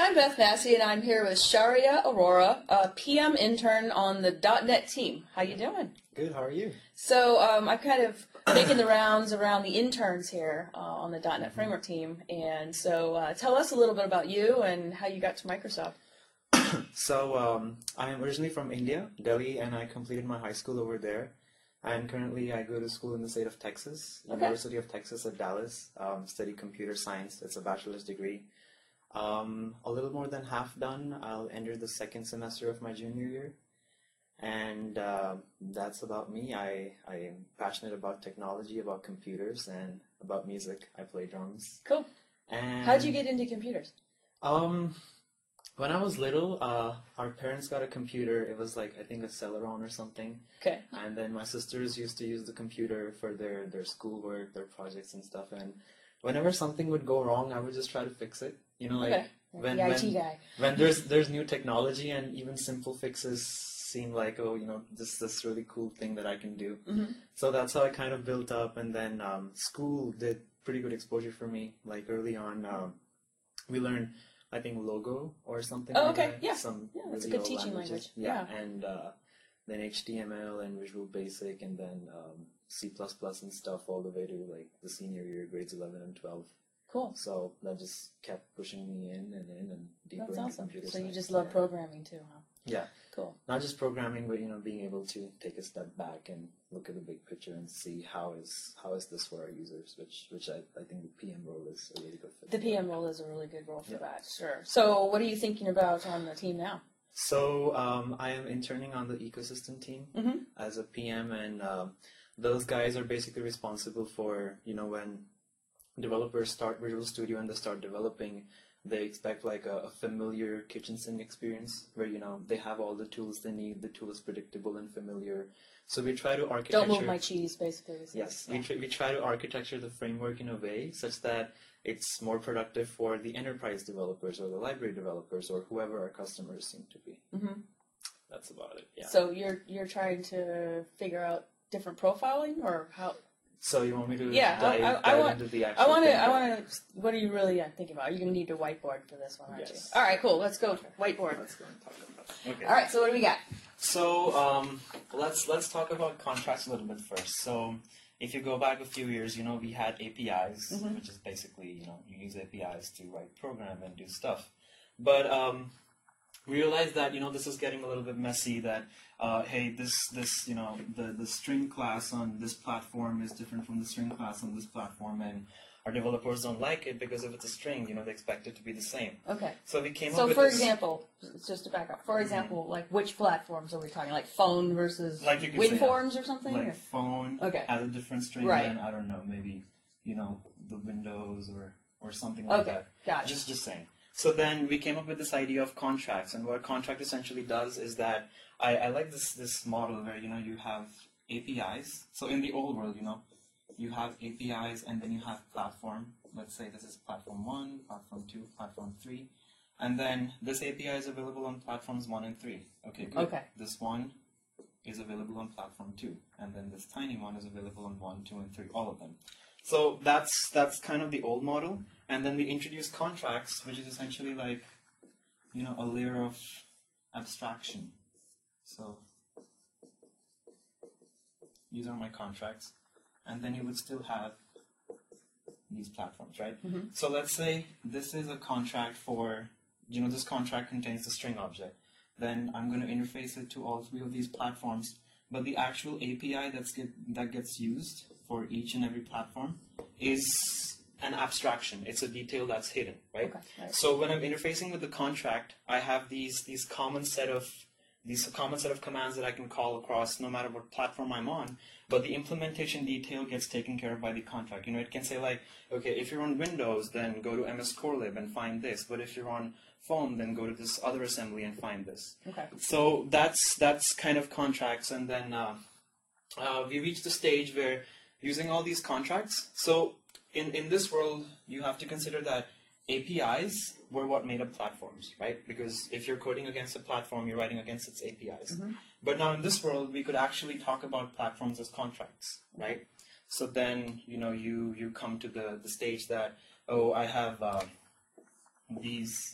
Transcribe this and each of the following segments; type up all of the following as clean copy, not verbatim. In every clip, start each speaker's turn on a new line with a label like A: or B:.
A: I'm Beth Massey, and I'm here with Sharia Aurora, a PM intern on the .NET team. How you doing?
B: Good, how are you?
A: So I'm kind of making the rounds around the interns here on the .NET Framework team, and so tell us a little bit about you and how you got to Microsoft.
B: So I'm originally from India, Delhi, and I completed my high school over there. And currently I go to school in the state of Texas, University of Texas at Dallas, study computer science. It's a bachelor's degree. A little more than half done. I'll enter the second semester of my junior year. And that's about me. I am passionate about technology, about computers, and about music. I play drums.
A: Cool.
B: And
A: How'd you get into computers?
B: When I was little, our parents got a computer. It was like, I think, a Celeron or something.
A: Okay.
B: And then my sisters used to use the computer for their schoolwork, their projects and stuff. And whenever something would go wrong, I would just try to fix it. You know, like
A: the IT guy.
B: When there's new technology and even simple fixes seem like, oh, you know, this really cool thing that I can do.
A: Mm-hmm.
B: So that's how I kind of built up. And then school did pretty good exposure for me. Like early on, we learned, I think, Logo or something like that.
A: Yeah.
B: Some
A: That's a
B: really
A: good
B: old
A: teaching
B: languages.
A: language.
B: Yeah. And then HTML and Visual Basic, and then C++ and stuff all the way to like the senior year, grades 11 and 12.
A: Cool.
B: So that just kept pushing me in and deeper
A: That's
B: into
A: awesome.
B: computer
A: So
B: science.
A: you just love programming too, huh?
B: Yeah.
A: Cool.
B: Not just programming, but, you know, being able to take a step back and look at the big picture and see how is this for our users, which I think the PM role is a really good fit.
A: The PM role is a really good role for that, sure. So what are you thinking about on the team now?
B: So I am interning on the ecosystem team as a PM, and those guys are basically responsible for, you know, when developers start Visual Studio and they start developing, they expect like a familiar kitchen sink experience where, you know, they have all the tools they need, the tool is predictable and familiar. So we try to architecture...
A: Don't move my cheese, basically.
B: Yes, we try to architecture the framework in a way such that it's more productive for the enterprise developers or the library developers or whoever our customers seem to be.
A: Mm-hmm.
B: That's about it, yeah.
A: So you're trying to figure out different profiling, or how...
B: So you want me to
A: dive
B: into the actual
A: I want to. What are you really thinking about? You're going to need a whiteboard for this one, aren't
B: Yes.
A: you? All right, cool. Let's go. Whiteboard.
B: Let's go and talk about it. Okay.
A: All right. So what do we got?
B: So let's talk about contracts a little bit first. So if you go back a few years, you know, we had APIs, which is basically, you know, you use APIs to write program and do stuff. But we realized that, you know, this is getting a little bit messy, that hey, this you know, the string class on this platform is different from the string class on this platform, and our developers don't like it because if it's a string, you know, they expect it to be the same.
A: Okay.
B: So we came up
A: So
B: with
A: for
B: this,
A: example, just to back up, for example, like which platforms are we talking? Like phone versus
B: like you could say,
A: WinForms or something?
B: like
A: or?
B: phone has a different string than, I don't know, maybe, you know, the Windows or something like that.
A: Gotcha.
B: Just saying. So then we came up with this idea of contracts, and what a contract essentially does is that I like this model where, you know, you have APIs. So in the old world, you know, you have APIs and then you have platform. Let's say this is platform 1, platform 2, platform 3. And then this API is available on platforms 1 and 3. Okay, good.
A: Okay.
B: This one is available on platform 2. And then this tiny one is available on 1, 2, and 3, all of them. So that's kind of the old model. And then we introduced contracts, which is essentially like, you know, a layer of abstraction. So these are my contracts. And then you would still have these platforms, right? So let's say this is a contract for, you know, this contract contains the string object. Then I'm going to interface it to all 3 of these platforms. But the actual API that gets used for each and every platform is an abstraction. It's a detail that's hidden, right?
A: Okay, right.
B: So when I'm interfacing with the contract, I have these common set of commands that I can call across no matter what platform I'm on, but the implementation detail gets taken care of by the contract. You know, it can say like, okay, if you're on Windows, then go to MS Corelib and find this, but if you're on phone, then go to this other assembly and find this.
A: Okay.
B: So that's kind of contracts, and then we reached the stage where using all these contracts, so in this world, you have to consider that APIs were what made up platforms, right? Because if you're coding against a platform, you're writing against its APIs. But now in this world, we could actually talk about platforms as contracts, right? So then, you know, you come to the stage that, oh, I have these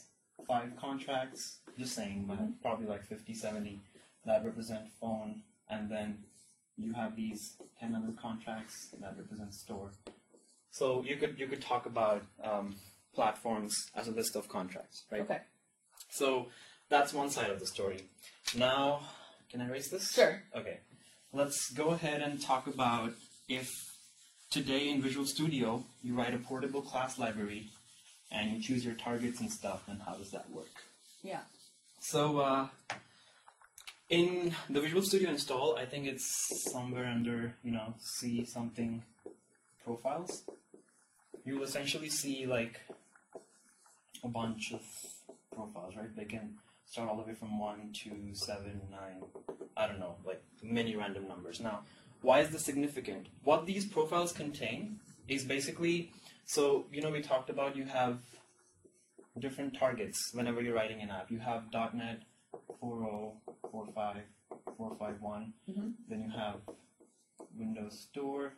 C: 5 contracts, just saying, probably like 50, 70 that represent phone, and then you have these 10 other contracts that represent store. So you could talk about platforms as a list of contracts, right?
A: Okay.
C: So that's one side of the story. Now, can I erase this?
A: Sure.
C: Okay. Let's go ahead and talk about if today in Visual Studio you write a portable class library and you choose your targets and stuff, then how does that work?
A: Yeah.
C: So in the Visual Studio install, I think it's somewhere under, see something profiles. You will essentially see like a bunch of profiles, right? They can start all the way from 1, 2, 7, 9, I don't know, like many random numbers. Now, why is this significant? What these profiles contain is basically, so, we talked about you have different targets whenever you're writing an app. You have .NET 4.0, 4.5, 4.5.1, then you have Windows Store,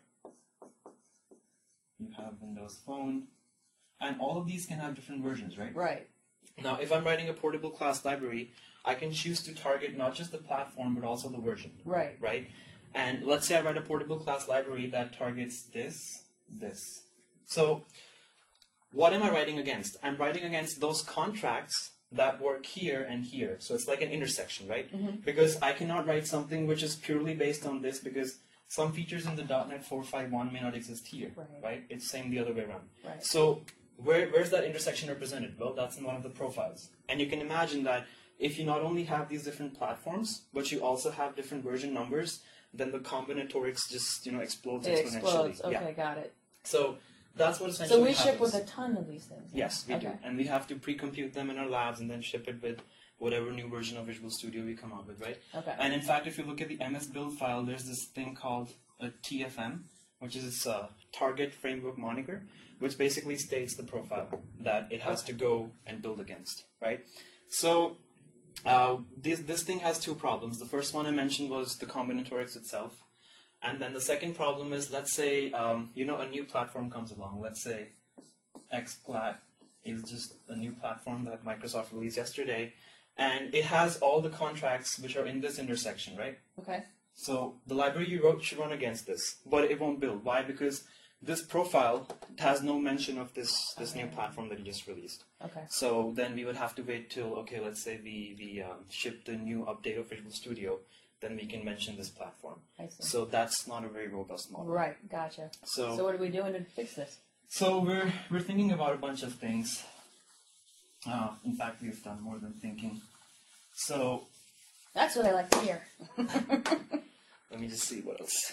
C: you have Windows Phone, and all of these can have different versions, right?
A: Right.
C: Now, if I'm writing a portable class library, I can choose to target not just the platform, but also the version.
A: Right.
C: Right? And let's say I write a portable class library that targets this. So, what am I writing against? I'm writing against those contracts that work here and here. So it's like an intersection, right? Because I cannot write something which is purely based on this, because some features in the .NET 4.5.1 may not exist here, right? It's same the other way around.
A: Right.
C: So where's that intersection represented? Well, that's in one of the profiles. And you can imagine that if you not only have these different platforms, but you also have different version numbers, then the combinatorics just explodes
A: It
C: exponentially.
A: explodes. Okay,
C: Yeah.
A: got it.
C: So that's what essentially
A: So we
C: happens.
A: ship with a ton of these things.
C: Yes, we do.
A: Okay.
C: And we have to pre-compute them in our labs and then ship it with whatever new version of Visual Studio we come out with, right?
A: Okay.
C: And in fact, if you look at the MS build file, there's this thing called a TFM, which is its target framework moniker, which basically states the profile that it has to go and build against, right? So this thing has 2 problems. The first one I mentioned was the combinatorics itself. And then the second problem is, let's say, a new platform comes along. Let's say XPlat is just a new platform that Microsoft released yesterday. And it has all the contracts which are in this intersection, right?
A: Okay.
C: So the library you wrote should run against this, but it won't build. Why? Because this profile has no mention of this new platform that you just released.
A: Okay.
C: So then we would have to wait till, okay, let's say we ship the new update of Visual Studio, then we can mention this platform.
A: I see.
C: So that's not a very robust model.
A: Right. Gotcha.
C: So
A: what are we doing to fix this?
C: So we're thinking about a bunch of things. In fact, we've done more than thinking. So
A: That's what I like to hear.
C: let me just see what else.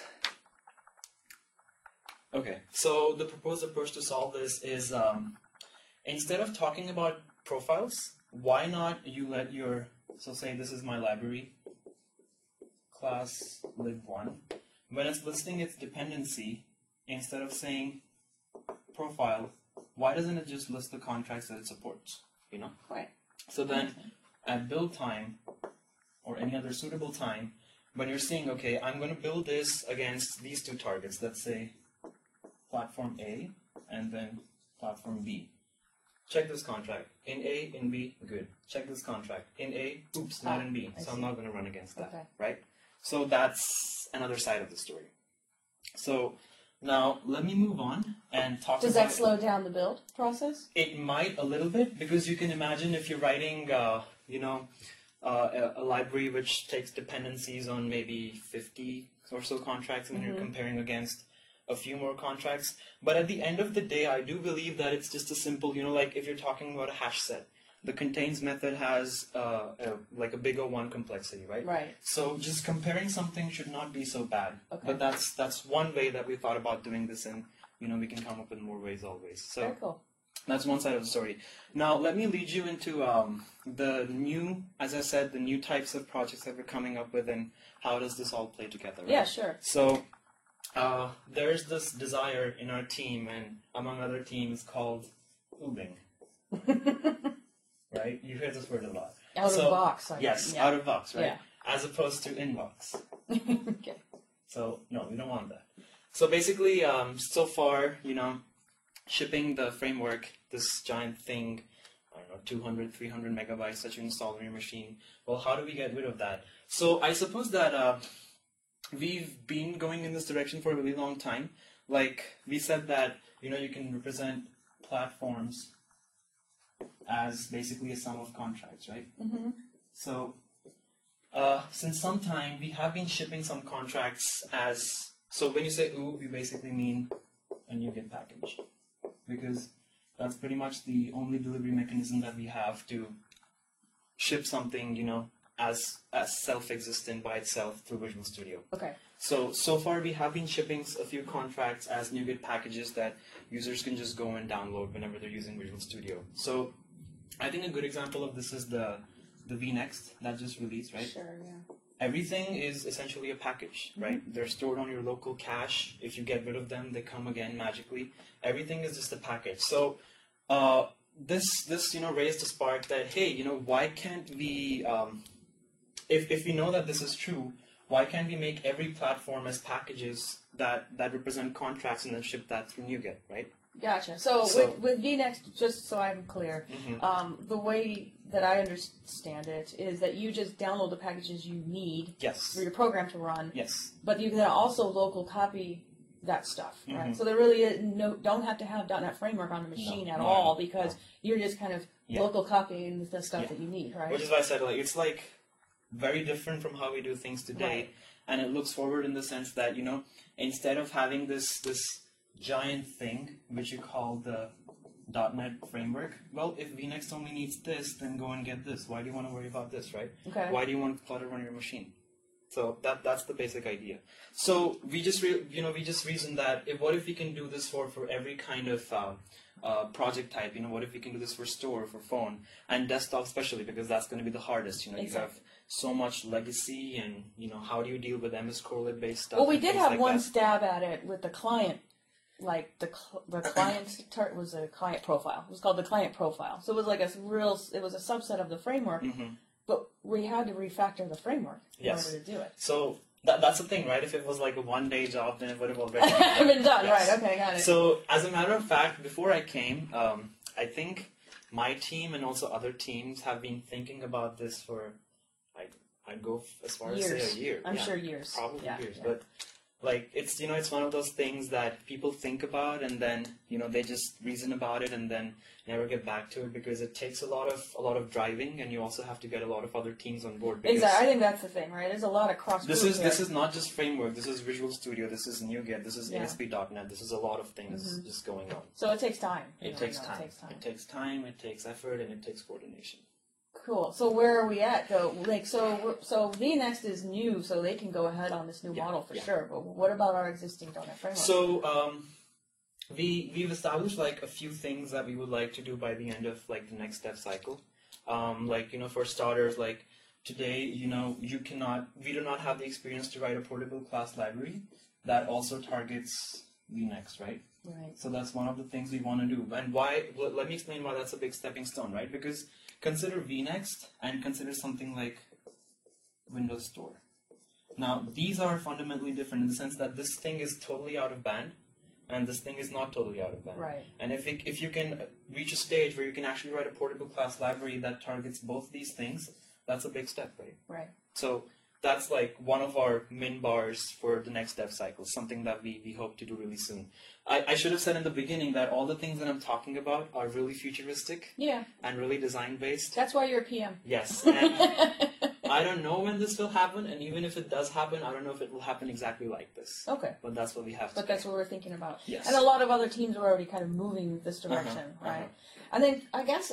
C: Okay, so the proposed approach to solve this is instead of talking about profiles, why not you let your, so say this is my library, class lib1. When it's listing its dependency, instead of saying profile, why doesn't it just list the contracts that it supports?
A: Right.
C: So then at build time, or any other suitable time, when you're saying, okay, I'm going to build this against these 2 targets, let's say platform A and then platform B. Check this contract. In A, in B, good. Check this contract. In A, oops, not in B.
A: I
C: So
A: see.
C: I'm not going to run against that,
A: Okay.
C: right? So that's another side of the story. So now let me move on and talk
A: Does
C: about...
A: that slow down the build process?
C: It might a little bit, because you can imagine if you're writing, a library which takes dependencies on maybe 50 or so contracts, and then you're comparing against a few more contracts. But at the end of the day, I do believe that it's just a simple, like if you're talking about a hash set, the contains method has like a big O1 complexity, right?
A: Right.
C: So just comparing something should not be so bad.
A: Okay.
C: But that's one way that we thought about doing this, and we can come up with more ways always. So
A: Very cool.
C: that's one side of the story. Now let me lead you into the new, as I said, the new types of projects that we're coming up with, and how does this all play together, right?
A: Yeah, sure.
C: So there's this desire in our team, and among other teams, called ubing. Right? You hear this word a lot.
A: Out of box.
C: Yes,
A: yeah.
C: out of box, right?
A: Yeah.
C: As opposed to inbox.
A: Okay.
C: So, no, we don't want that. So basically, so far, shipping the framework, this giant thing, I don't know, 200, 300 megabytes that you install on your machine. Well, how do we get rid of that? So I suppose that we've been going in this direction for a really long time. Like we said that, you can represent platforms as basically a sum of contracts, right?
A: Mm-hmm.
C: So since some time, we have been shipping some contracts as, so when you say OO, we basically mean a NuGet package. Because that's pretty much the only delivery mechanism that we have to ship something, as self-existent by itself through Visual Studio.
A: Okay.
C: So far we have been shipping a few contracts as NuGet packages that users can just go and download whenever they're using Visual Studio. So I think a good example of this is the vNext that just released, right?
A: Sure, yeah.
C: Everything is essentially a package, right? They're stored on your local cache. If you get rid of them, they come again magically. Everything is just a package. So this raised a spark that, hey, why can't we, if we know that this is true, why can't we make every platform as packages that represent contracts and then ship that through NuGet, right?
A: Gotcha. So with vNext, just so I'm clear, the way that I understand it is that you just download the packages you need
C: Yes.
A: for your program to run,
C: Yes.
A: but you can also local copy that stuff, right? So there really is don't have to have .NET Framework on the machine at all because you're just kind of local copying the stuff that you need, right?
C: Which is why I said, it's very different from how we do things today,
A: Right.
C: and it looks forward in the sense that, instead of having this giant thing, which you call the .NET Framework, well, if vNext only needs this, then go and get this. Why do you want to worry about this, right?
A: Okay.
C: Why do you want Flutter on your machine? So that's the basic idea. So we just reasoned that what if we can do this for every kind of project type? What if we can do this for store, for phone, and desktop especially, because that's going to be the hardest. You have so much legacy, and how do you deal with MS Corelib based stuff?
A: Well, we
C: and
A: did
C: things
A: have
C: like
A: one
C: that.
A: stab at it with the client. Like the client was a client profile. It was called the client profile. So it was like it was a subset of the framework, but we had to refactor the framework in
C: Yes.
A: order to do it.
C: So that's the thing, right? If it was like a one-day job, then it would have already
A: Been done,
C: Yes.
A: right? Okay, got it.
C: So, as a matter of fact, before I came, I think my team and also other teams have been thinking about this for, I'd go as far as say
A: Years.
C: a year.
A: I'm
C: Yeah,
A: sure years.
C: Probably
A: Yeah,
C: years.
A: yeah.
C: But, it's, it's one of those things that people think about and then, they just reason about it and then never get back to it because it takes a lot of driving and you also have to get a lot of other teams on board. Because
A: Exactly. I think that's the thing, right? There's a lot of cross.
C: This is not just framework. This is Visual Studio. This is NuGet. This is ASP.NET. This is a lot of things just going on.
A: So it takes time.
C: It takes time. It takes time. It takes effort, and it takes coordination.
A: Cool. So where are we at though? So vNext is new, so they can go ahead on this new model for sure. But what about our existing .NET framework?
C: So we've established a few things that we would like to do by the end of the next step cycle. For starters, today, we do not have the experience to write a portable class library that also targets vNext, right?
A: Right.
C: So that's one of the things we want to do. And why? Well, let me explain why that's a big stepping stone, right? Because consider vNext and consider something like Windows Store. Now, these are fundamentally different in the sense that this thing is totally out of band, and this thing is not totally out of band.
A: Right.
C: And if you can reach a stage where you can actually write a portable class library that targets both these things, that's a big step, right?
A: Right.
C: So that's one of our min bars for the next dev cycle, something that we hope to do really soon. I should have said in the beginning that all the things that I'm talking about are really futuristic
A: Yeah.
C: and really design-based.
A: That's why you're a PM.
C: Yes. And I don't know when this will happen, and even if it does happen, I don't know if it will happen exactly like this.
A: Okay.
C: But that's what we have to
A: But that's what we're thinking about.
C: Yes.
A: And a lot of other teams are already kind of moving this direction, right? And then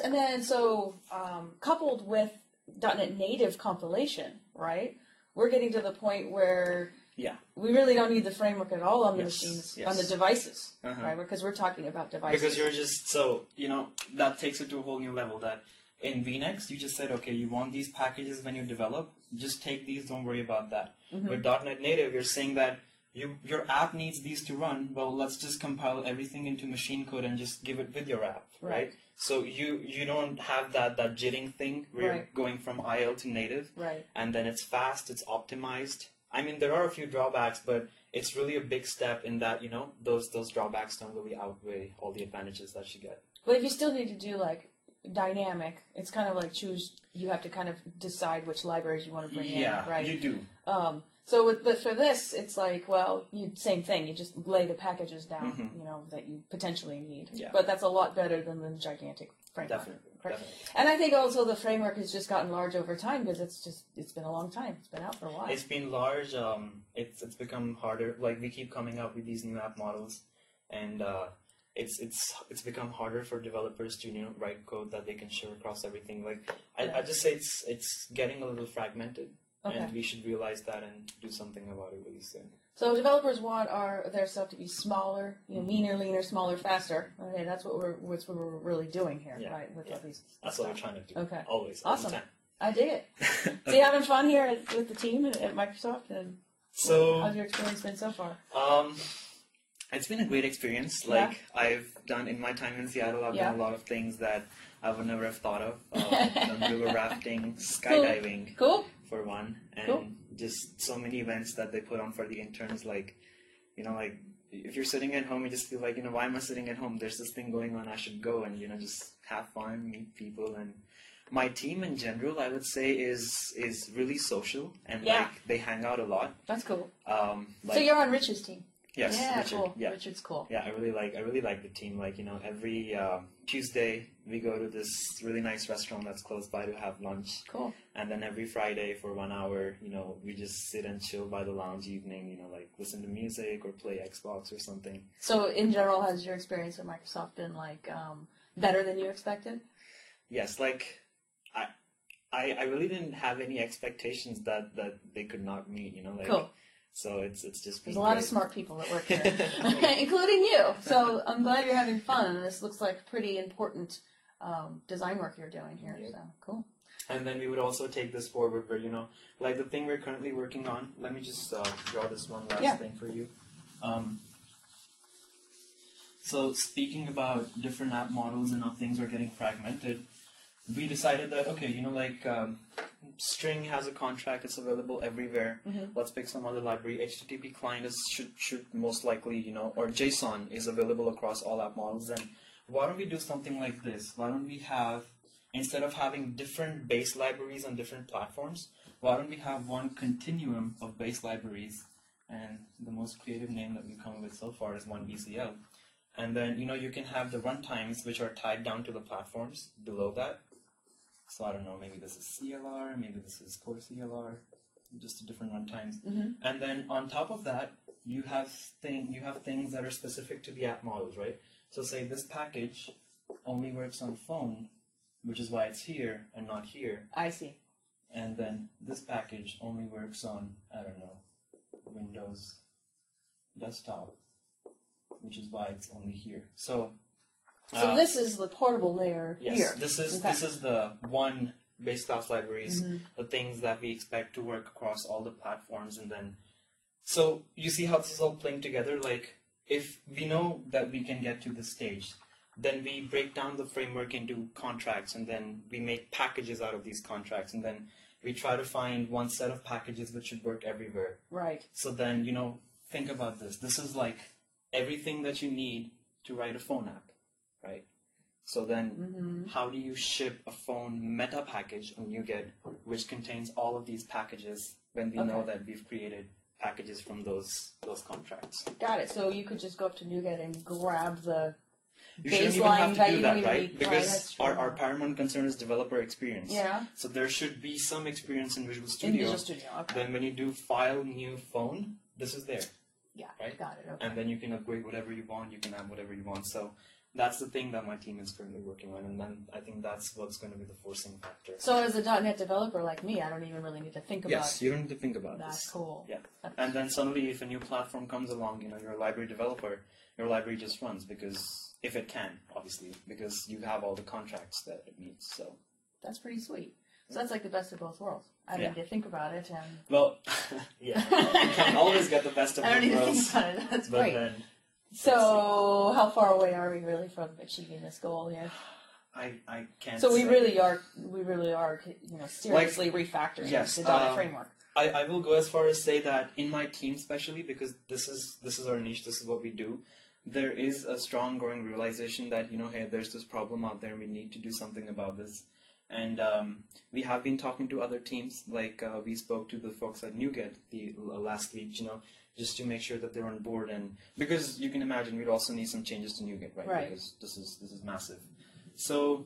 A: coupled with .NET Native compilation, right? We're getting to the point where we really don't need the framework at all on the machines, on the devices, right? Because we're talking about devices.
C: Because you're just, that takes it to a whole new level. That in vNext, you just said, okay, you want these packages when you develop, just take these, don't worry about that. With .NET Native, you're saying that your app needs these to run, well, let's just compile everything into machine code and just give it with your app, right? So you don't have that jitting thing where you're going from IL to native, and then it's fast, it's optimized. I mean, there are a few drawbacks, but it's really a big step in that, those drawbacks don't really outweigh all the advantages that you get.
A: But if you still need to do dynamic. It's kind of like you have to kind of decide which libraries you want to bring in, right?
C: You do.
A: But for this, it's like, well, same thing. You just lay the packages down, that you potentially need.
C: Yeah.
A: But that's a lot better than the gigantic framework.
C: Definitely.
A: Right?
C: Definitely.
A: And I think also the framework has just gotten large over time because it's been a long time. It's been out for a while.
C: It's been large. It's become harder. Like we keep coming up with these new app models, and it's become harder for developers to write code that they can share across everything. Like I just say it's getting a little fragmented, and we should realize that and do something about it really soon.
A: So developers want their stuff to be smaller, meaner, leaner, smaller, faster. Okay, that's what we're really doing here, right? With all these.
C: That's what we're trying to do.
A: Okay.
C: Always.
A: Awesome.
C: All the time.
A: I dig it. So you having fun here with the team at Microsoft? And how's your experience been so far?
C: It's been a great experience. Like I've done in my time in Seattle, I've done a lot of things that I would never have thought of. Done river rafting, skydiving,
A: cool.
C: for one, and just so many events that they put on for the interns. Like, like if you're sitting at home, you just feel like, why am I sitting at home? There's this thing going on. I should go and just have fun, meet people. And my team in general, I would say, is really social, and like they hang out a lot.
A: That's cool.
C: Like,
A: so you're on Rich's team.
C: Yes,
A: yeah,
C: Richard.
A: cool.
C: Yeah.
A: Richard's cool.
C: Yeah, I really like the team. Like, every Tuesday we go to this really nice restaurant that's close by to have lunch.
A: Cool.
C: And then every Friday for 1 hour, we just sit and chill by the lounge evening, like listen to music or play Xbox or something.
A: So in general, has your experience at Microsoft been like better than you expected?
C: Yes, like I really didn't have any expectations that they could not meet, like. Cool. So it's just
A: there's a lot of smart people that work here, including you. So I'm glad you're having fun. And this looks like pretty important design work you're doing here. Yeah. So cool.
C: And then we would also take this forward where, like the thing we're currently working on. Let me just draw this one last thing for you. So speaking about different app models and how things are getting fragmented, we decided that, String has a contract, it's available everywhere. Let's pick some other library. HTTP client should most likely, or JSON is available across all app models. Then why don't we do something like this? Why don't we have, instead of having different base libraries on different platforms, why don't we have one continuum of base libraries? And the most creative name that we've come up with so far is OneBCL. And then, you can have the runtimes which are tied down to the platforms below that. So I don't know, maybe this is CLR, maybe this is Core CLR, just different runtimes. And then on top of that, you have things that are specific to the app models, right? So say this package only works on phone, which is why it's here and not here.
A: I see.
C: And then this package only works on, I don't know, Windows desktop, which is why it's only here. So
A: this is the portable layer
C: yes,
A: here.
C: This is the one base class libraries, the things that we expect to work across all the platforms. And then, so you see how this is all playing together? Like, if we know that we can get to this stage, then we break down the framework into contracts, and then we make packages out of these contracts, and then we try to find one set of packages which should work everywhere.
A: Right.
C: So then, think about this. This is like everything that you need to write a phone app. Right. So then, how do you ship a phone meta package on NuGet, which contains all of these packages, when we know that we've created packages from those contracts?
A: Got it. So you could just go up to NuGet and grab the
C: you shouldn't even have to do that, right?
A: Need.
C: Because our paramount concern is developer experience.
A: Yeah.
C: So there should be some experience in Visual Studio.
A: In Visual Studio. Okay.
C: Then when you do File New Phone, this is there.
A: Yeah.
C: Right.
A: Got it. Okay.
C: And then you can upgrade whatever you want. You can add whatever you want. So that's the thing that my team is currently working on, and then I think that's what's going to be the forcing factor.
A: So as a .NET developer like me, I don't even really need to think about it.
C: Yes, you don't need to think about
A: That's
C: this.
A: cool.
C: Yeah. And then suddenly if a new platform comes along, you're a library developer, your library just runs, because if it can, obviously, because you have all the contracts that it meets. So
A: that's pretty sweet. So that's like the best of both worlds. I don't need to think about it. And
C: well, yeah, you can always get the best of both worlds.
A: I don't need to think about it. That's great.
C: Then,
A: so how far away are we really from achieving this goal here?
C: I can't.
A: So we
C: say.
A: really are, seriously refactoring the .NET framework.
C: I will go as far as say that in my team, especially because this is our niche, this is what we do. there is a strong growing realization that, hey, there's this problem out there and we need to do something about this. And we have been talking to other teams, like we spoke to the folks at NuGet last week, just to make sure that they're on board. And because you can imagine we'd also need some changes to NuGet, right?
A: Right.
C: Because this is massive. So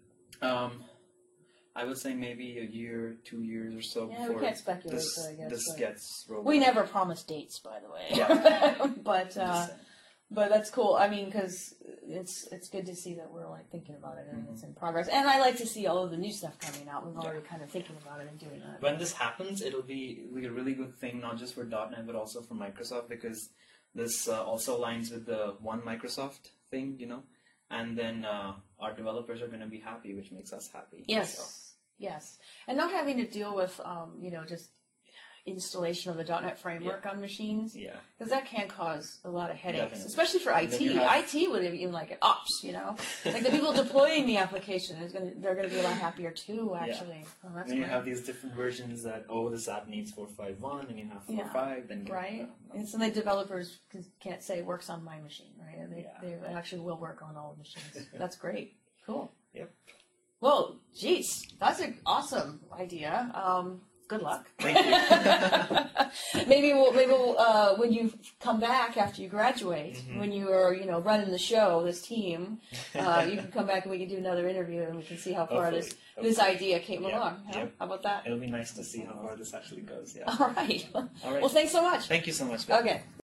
C: I would say maybe a year, 2 years or so
A: Yeah,
C: before
A: we can't speculate,
C: this,
A: but I guess,
C: this
A: but
C: gets rolled
A: we
C: out.
A: never promise dates, by the way.
C: Yeah.
A: but
C: I'm just saying.
A: but that's cool. I mean, because it's good to see that we're like thinking about it and
C: Mm-hmm.
A: it's in progress. And I like to see all of the new stuff coming out. We're already kind of thinking about it and doing that.
C: When this happens, it'll be a really good thing, not just for .NET, but also for Microsoft, because this also aligns with the One Microsoft thing, and then our developers are going to be happy, which makes us happy.
A: Yes.
C: So,
A: Yes, and not having to deal with just installation of the .NET framework on machines,
C: yeah.
A: because that can cause a lot of headaches,
C: Definitely.
A: especially for IT.
C: Then you have-
A: IT would even like it ops, like the people deploying the application they're going to be a lot happier too. Actually, oh, that's
C: Then you
A: great.
C: have these different versions that, this app needs 4.5.1, and you have 4.5, then
A: Right, and so the developers can't say it works on my machine, right? And they actually will work on all machines. That's great. Cool.
C: Yep.
A: Well, geez, that's an awesome idea. Good luck.
C: Thank you.
A: maybe we'll when you come back after you graduate, when you are running the show, this team, you can come back and we can do another interview and we can see how far this idea came
C: Yeah.
A: along. Huh?
C: Yep.
A: How about that?
C: It'll be nice to see how far this actually goes. Yeah.
A: All right.
C: All right.
A: Well, thanks so much.
C: Thank you so much.
A: Okay.